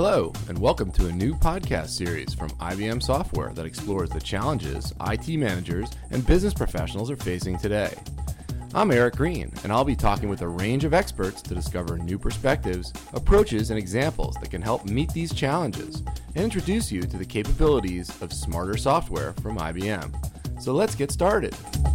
Hello, and welcome to a new podcast series from IBM Software that explores the challenges IT managers and business professionals are facing today. I'm Eric Green, and I'll be talking with a range of experts to discover new perspectives, approaches, and examples that can help meet these challenges and introduce you to the capabilities of smarter software from IBM. So let's get started.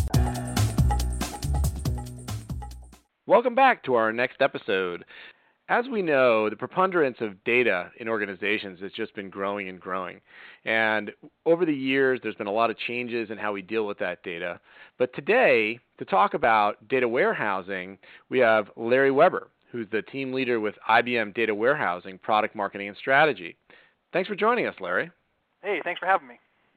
Welcome back to our next episode. As we know, the preponderance of data in organizations has just been growing and growing. And over the years, there's been a lot of changes in how we deal with that data. But today, to talk about data warehousing, we have Larry Weber, who's the team leader with IBM Data Warehousing, Product Marketing and Strategy. Thanks for joining us, Larry. Hey, thanks for having me.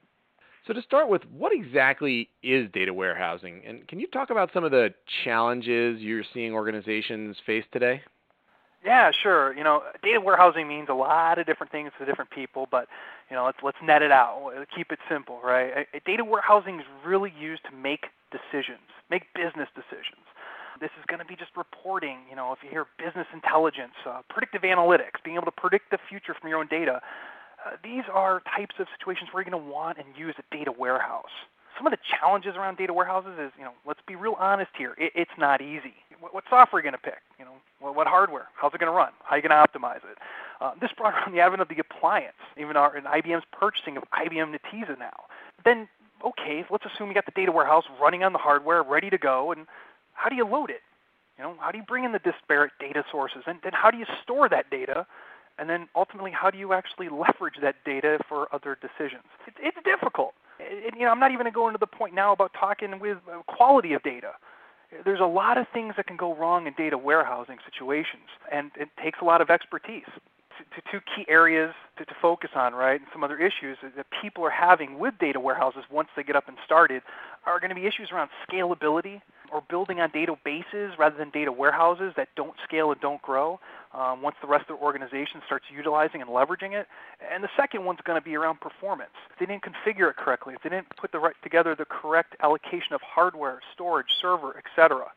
So to start with, what exactly is data warehousing? And can you talk about some of the challenges you're seeing organizations face today? Yeah, sure. Data warehousing means a lot of different things to different people, but let's net it out. Keep it simple, right? Data warehousing is really used to make decisions, make business decisions. This is going to be just reporting. If you hear business intelligence, predictive analytics, being able to predict the future from your own data. These are types of situations where you're going to want and use a data warehouse. Some of the challenges around data warehouses is, let's be real honest here. It's not easy. What software are you going to pick? What hardware? How's it going to run? How are you going to optimize it? This brought around the advent of the appliance, even in IBM's purchasing of IBM Netezza now. Then, okay, let's assume you got the data warehouse running on the hardware, ready to go, and how do you load it? How do you bring in the disparate data sources? And then how do you store that data? And then ultimately, how do you actually leverage that data for other decisions? It's difficult. I'm not even going to go into the point now about talking with quality of data. There's a lot of things that can go wrong in data warehousing situations, and it takes a lot of expertise. Two key areas to focus on, right, and some other issues that people are having with data warehouses once they get up and started are going to be issues around scalability or building on databases rather than data warehouses that don't scale and don't grow once the rest of the organization starts utilizing and leveraging it. And the second one's going to be around performance. If they didn't configure it correctly, if they didn't put together the correct allocation of hardware, storage, server, etc.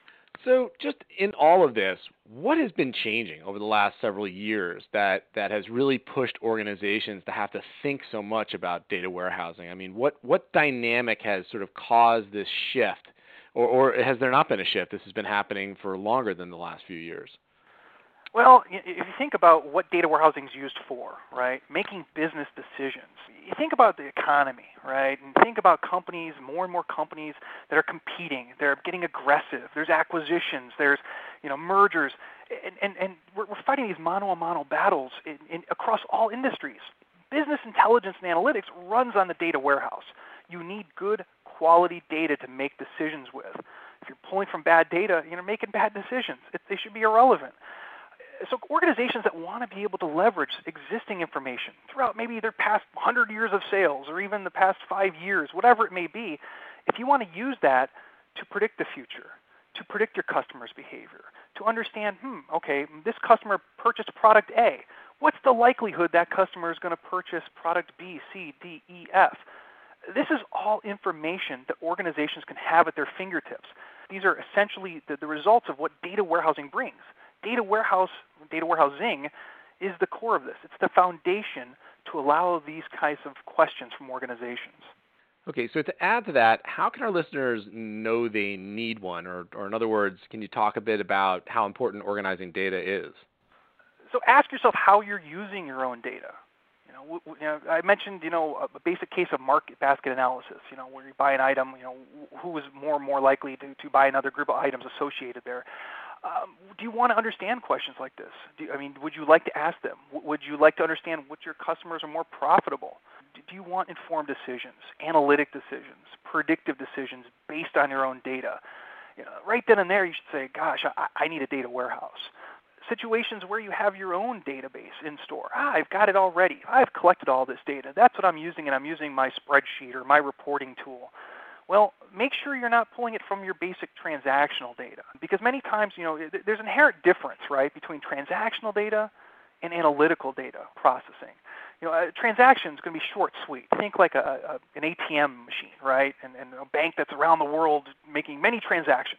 So just in all of this, what has been changing over the last several years that has really pushed organizations to have to think so much about data warehousing? I mean, what dynamic has sort of caused this shift? Or has there not been a shift? This has been happening for longer than the last few years. Well, if you think about what data warehousing is used for, right, making business decisions, you think about the economy, right, and think about companies, more and more companies that are competing. They're getting aggressive. There's acquisitions. There's, mergers. And we're fighting these mano-a-mano battles across all industries. Business intelligence and analytics runs on the data warehouse. You need good quality data to make decisions with. If you're pulling from bad data, you're making bad decisions. They should be irrelevant. So organizations that want to be able to leverage existing information throughout maybe their past 100 years of sales or even the past 5 years, whatever it may be, if you want to use that to predict the future, to predict your customer's behavior, to understand, okay, this customer purchased product A. What's the likelihood that customer is going to purchase product B, C, D, E, F? This is all information that organizations can have at their fingertips. These are essentially the results of what data warehousing brings. Data warehousing is the core of this. It's the foundation to allow these kinds of questions from organizations. Okay, so to add to that, how can our listeners know they need one? Or in other words, can you talk a bit about how important organizing data is? So ask yourself how you're using your own data. I mentioned, a basic case of market basket analysis, where you buy an item, who is more likely to buy another group of items associated there. Do you want to understand questions like this? Would you like to ask them? Would you like to understand which your customers are more profitable? Do you want informed decisions, analytic decisions, predictive decisions based on your own data? Right then and there, you should say, gosh, I need a data warehouse. Situations where you have your own database in store. I've got it already. I've collected all this data. That's what I'm using, and I'm using my spreadsheet or my reporting tool. Well, make sure you're not pulling it from your basic transactional data, because many times, there's inherent difference, right, between transactional data and analytical data processing. A transaction is going to be short, sweet. Think like an ATM machine, right, and a bank that's around the world making many transactions.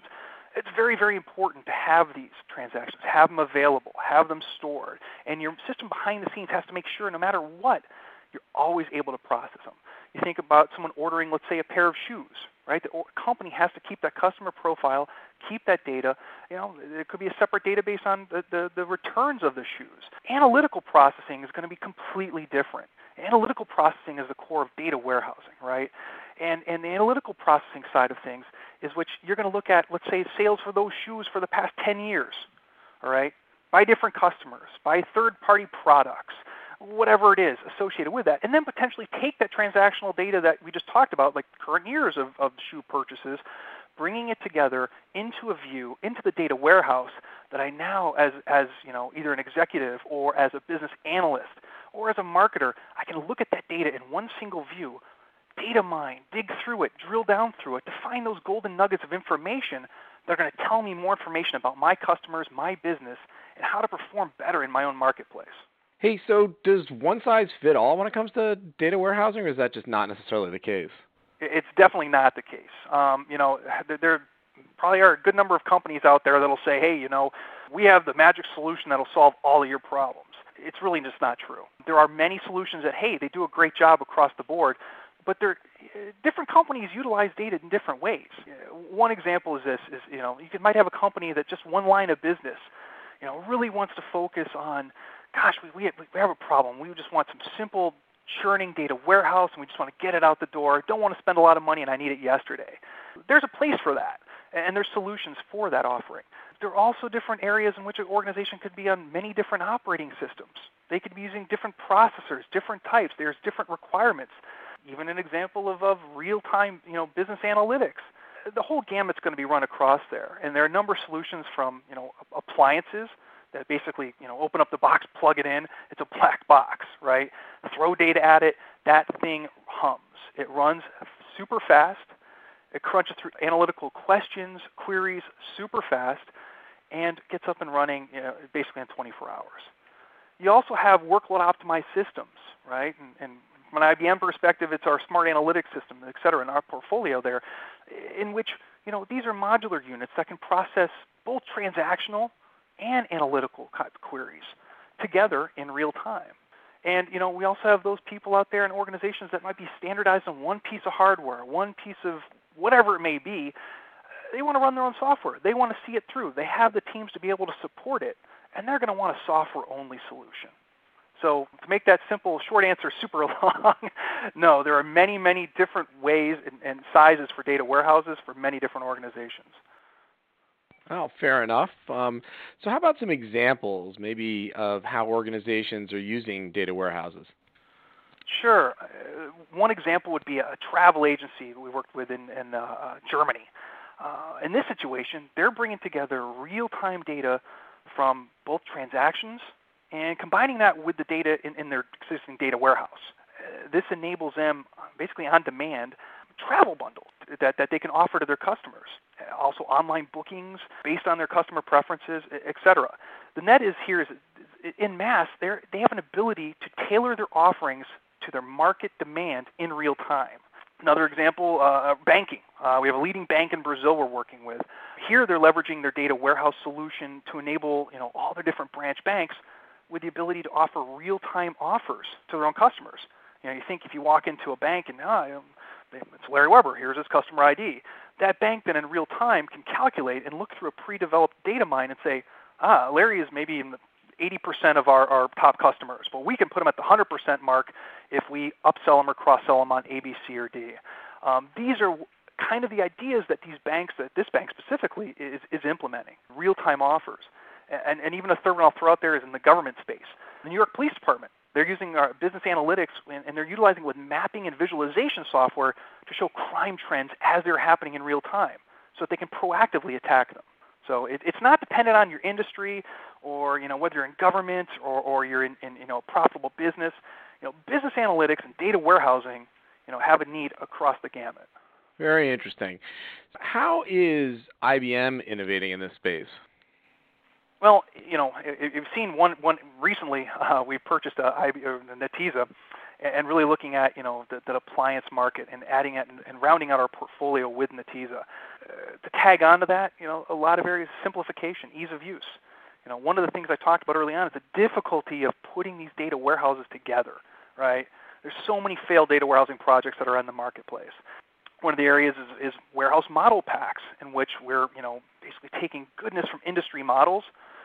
It's very, very important to have these transactions, have them available, have them stored, and your system behind the scenes has to make sure no matter what, you're always able to process them. You think about someone ordering, let's say, a pair of shoes, right? The company has to keep that customer profile, keep that data. There could be a separate database on the returns of the shoes. Analytical processing is going to be completely different. Analytical processing is the core of data warehousing, right? And the analytical processing side of things is which you're going to look at, let's say, sales for those shoes for the past 10 years, all right, by different customers, by third-party products, whatever it is associated with that, and then potentially take that transactional data that we just talked about, like current years of shoe purchases, bringing it together into a view, into the data warehouse that I now, as either an executive or as a business analyst or as a marketer, I can look at that data in one single view, data mine, dig through it, drill down through it to find those golden nuggets of information that are going to tell me more information about my customers, my business, and how to perform better in my own marketplace. Hey, so does one size fit all when it comes to data warehousing, or is that just not necessarily the case? It's definitely not the case. There probably are a good number of companies out there that'll say, hey, we have the magic solution that'll solve all of your problems. It's really just not true. There are many solutions that, hey, they do a great job across the board, but different companies utilize data in different ways. One example is this: you might have a company that just one line of business, really wants to focus on, gosh, we have a problem. We just want some simple churning data warehouse, and we just want to get it out the door. Don't want to spend a lot of money, and I need it yesterday. There's a place for that, and there's solutions for that offering. There are also different areas in which an organization could be on many different operating systems. They could be using different processors, different types. There's different requirements. Even an example of real-time, business analytics. The whole gamut's going to be run across there, and there are a number of solutions from, appliances that basically, open up the box, plug it in. It's a black box, right? Throw data at it. That thing hums. It runs super fast. It crunches through analytical questions, queries super fast, and gets up and running basically in 24 hours. You also have workload optimized systems, right? And from an IBM perspective, it's our smart analytics system, et cetera, in our portfolio there, in which these are modular units that can process both transactional and analytical queries together in real time. And we also have those people out there in organizations that might be standardized on one piece of hardware, one piece of whatever it may be. They want to run their own software. They want to see it through. They have the teams to be able to support it, and they're going to want a software-only solution. So to make that simple, short answer super long, no, there are many, many different ways and sizes for data warehouses for many different organizations. Oh, fair enough. So how about some examples maybe of how organizations are using data warehouses? Sure. One example would be a travel agency we worked with in Germany. In this situation, they're bringing together real-time data from both transactions and combining that with the data in their existing data warehouse. This enables them basically on demand travel bundles that they can offer to their customers. Also online bookings based on their customer preferences, et cetera. The net is here is in mass, they have an ability to tailor their offerings to their market demand in real time. Another example, banking. We have a leading bank in Brazil we're working with. Here they're leveraging their data warehouse solution to enable all their different branch banks with the ability to offer real-time offers to their own customers. You think if you walk into a bank and it's Larry Weber, here's his customer ID. That bank then in real time can calculate and look through a pre-developed data mine and say, Larry is maybe in the 80% of our top customers, but we can put them at the 100% mark if we upsell them or cross-sell them on A, B, C, or D. These are kind of the ideas that this bank specifically is implementing, real-time offers. And even a third one I'll throw out there is in the government space. The New York Police Department, they're using our business analytics, and they're utilizing with mapping and visualization software to show crime trends as they're happening in real time so that they can proactively attack them. So it's not dependent on your industry or whether you're in government or you're in profitable business. Business analytics and data warehousing have a need across the gamut. Very interesting. How is IBM innovating in this space? Well, you've seen one recently. We purchased Netezza, and really looking at the appliance market and adding it and rounding out our portfolio with Netezza. To tag on to that, a lot of areas, simplification, ease of use. One of the things I talked about early on is the difficulty of putting these data warehouses together, right? There's so many failed data warehousing projects that are in the marketplace. One of the areas is warehouse model packs, in which we're, basically taking goodness from industry models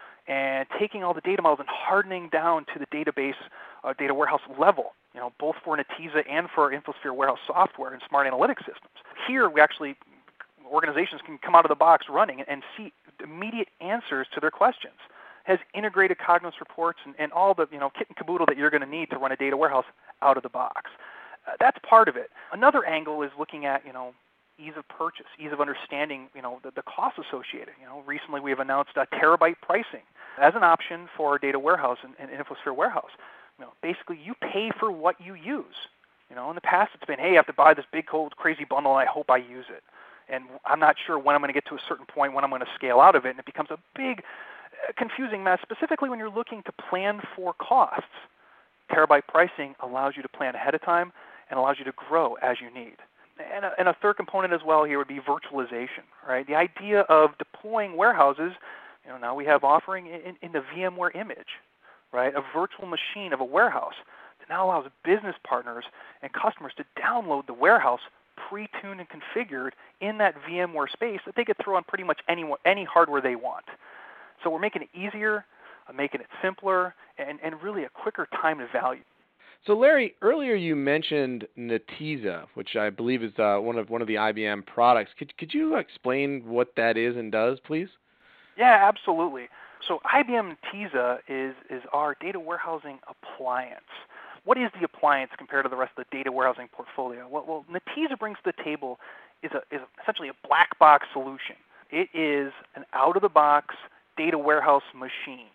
and taking all the data models and hardening down to the database, data warehouse level, both for Netezza and for our InfoSphere warehouse software and smart analytics systems. Here, organizations can come out of the box running and see immediate answers to their questions. It has integrated Cognos reports and all the kit and caboodle that you're going to need to run a data warehouse out of the box. That's part of it. Another angle is looking at ease of purchase, ease of understanding the costs associated. Recently we have announced terabyte pricing as an option for our data warehouse and InfoSphere warehouse. Basically you pay for what you use. In the past it's been, hey, I have to buy this big cold crazy bundle and I hope I use it. And I'm not sure when I'm going to get to a certain point when I'm going to scale out of it, and it becomes a big, confusing mess, specifically when you're looking to plan for costs. Terabyte pricing allows you to plan ahead of time and allows you to grow as you need. And a third component as well here would be virtualization, right? The idea of deploying warehouses, now we have offering in the VMware image, right? A virtual machine of a warehouse that now allows business partners and customers to download the warehouse pre-tuned and configured in that VMware space that they could throw on pretty much any hardware they want. So we're making it easier, making it simpler, and really a quicker time to value. So Larry, earlier you mentioned Netezza, which I believe is one of the IBM products. Could you explain what that is and does, please? Yeah, absolutely. So IBM Netezza is our data warehousing appliance. What is the appliance compared to the rest of the data warehousing portfolio? Well, Netezza brings to the table is essentially a black box solution. It is an out-of-the-box data warehouse machine.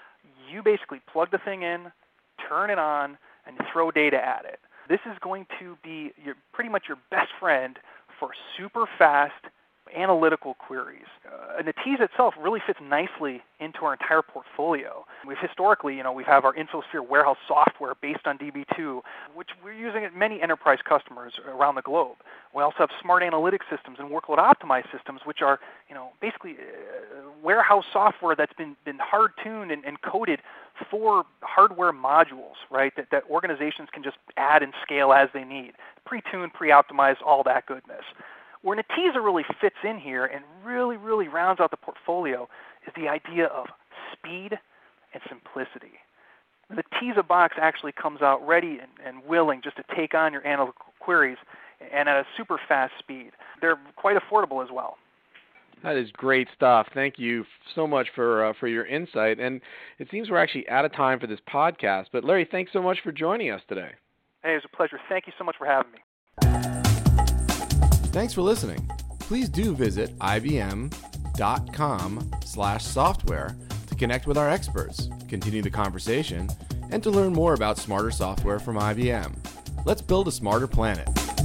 You basically plug the thing in, turn it on, and throw data at it. This is going to be pretty much your best friend for super fast analytical queries. Netezza itself really fits nicely into our entire portfolio. We've historically, we have our InfoSphere warehouse software based on DB2, which we're using at many enterprise customers around the globe. We also have smart analytics systems and workload optimized systems, which are, basically warehouse software that's been hard-tuned and coded for hardware modules, right, that organizations can just add and scale as they need. Pre-tuned, pre-optimized, all that goodness. Where Netezza really fits in here and really, really rounds out the portfolio is the idea of speed and simplicity. The Netezza box actually comes out ready and willing just to take on your analytical queries and at a super fast speed. They're quite affordable as well. That is great stuff. Thank you so much for your insight. And it seems we're actually out of time for this podcast. But Larry, thanks so much for joining us today. Hey, it was a pleasure. Thank you so much for having me. Thanks for listening. Please do visit ibm.com/software to connect with our experts, continue the conversation, and to learn more about smarter software from IBM. Let's build a smarter planet.